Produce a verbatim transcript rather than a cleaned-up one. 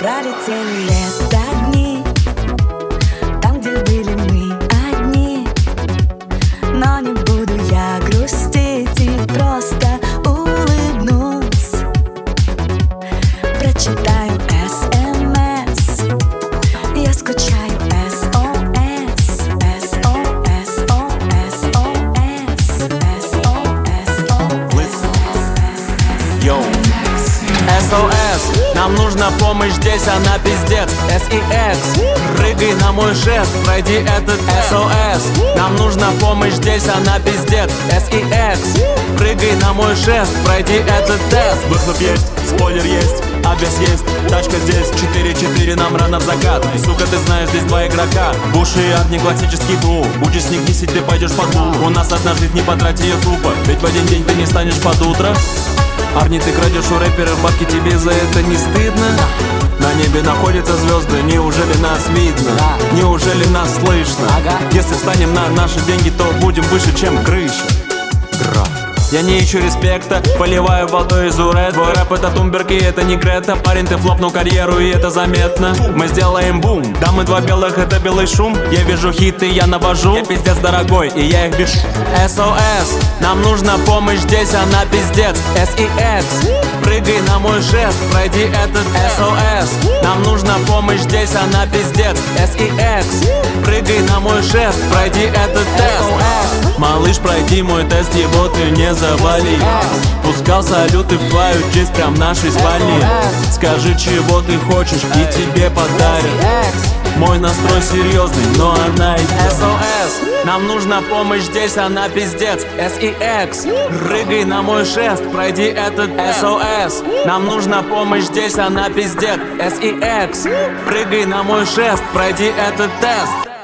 Пролетели лето дни, там, где были мы одни. Но не буду я грустить и просто улыбнусь. Прочитаю эс эм эс, я скучаю. эс о эс, эс о эс, о эс о эс, эс о эс, о эс. Йоу, эс о эс, нам нужна помощь здесь, она пиздец. эс и экс, прыгай на мой шест, пройди этот эс о эс. Нам нужна помощь здесь, она пиздец. эс и экс, прыгай на мой шест, пройди этот тест. Выхлоп есть, спойлер есть, обвес есть, тачка здесь. Четыре-четыре, нам рано в закат. И, сука, ты знаешь, здесь два игрока. Буш и Арт, не классический клуб. Будешь с них десять, ты пойдешь под клуб. У нас одна жизнь, не потрать ее тупо, ведь в один день ты не станешь под утро. Арни, ты крадешь у рэперов бабки, тебе за это не стыдно? На небе находятся звезды, неужели нас видно? Неужели нас слышно? Если встанем на наши деньги, то будем выше, чем крыша. Граф. Я не ищу респекта, поливаю водой из уред. Твой рэп это Тумберг и это не Грета. Парень, ты флопнул карьеру и это заметно. Мы сделаем бум, да мы два белых, это белый шум. Я вижу хиты, я навожу. Я пиздец дорогой, и я их бешу. эс о эс, нам нужна помощь здесь, она пиздец. эс и экс, прыгай на мой шест, пройди этот эс о эс. Нам нужна помощь здесь, она пиздец. эс и экс, прыгай на мой шест, пройди этот тест. Малыш, пройди мой тест, его ты не завали. Пускал салюты в твою честь прям в нашей спальне. Скажи, чего ты хочешь, и тебе подарят. Мой настрой серьезный, но она идет. эс о эс, нам нужна помощь здесь, она пиздец. эс и экс, прыгай на мой шест, пройди этот эс о эс. Нам нужна помощь здесь, она пиздец. эс и экс, прыгай на мой шест, пройди этот тест.